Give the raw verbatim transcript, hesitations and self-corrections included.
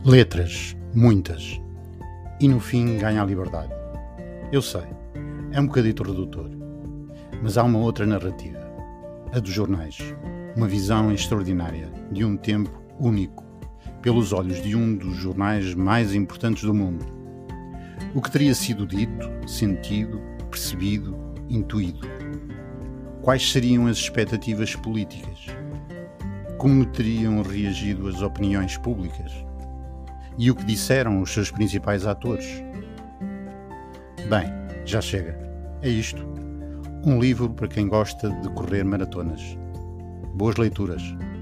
Letras, muitas, e no fim ganha a liberdade. Eu sei, é um bocadito redutor, mas há uma outra narrativa, a dos jornais, uma visão extraordinária de um tempo único, pelos olhos de um dos jornais mais importantes do mundo. O que teria sido dito, sentido, percebido, intuído? Quais seriam as expectativas políticas? Como teriam reagido as opiniões públicas? E o que disseram os seus principais atores? Bem, já chega. É isto. Um livro para quem gosta de correr maratonas. Boas leituras.